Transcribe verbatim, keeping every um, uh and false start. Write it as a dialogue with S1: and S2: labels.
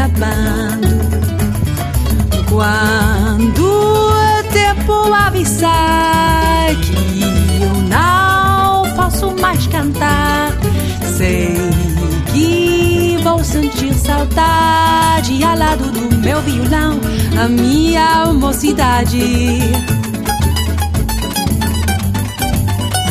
S1: acabando. Quando o tempo avisar que eu não posso mais cantar, sei que vou sentir saudade ao lado do meu violão, a minha mocidade.